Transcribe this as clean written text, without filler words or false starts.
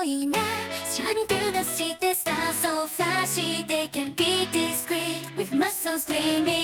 いいね Shining through the city stars so flashy They can be discreet with muscles gleaming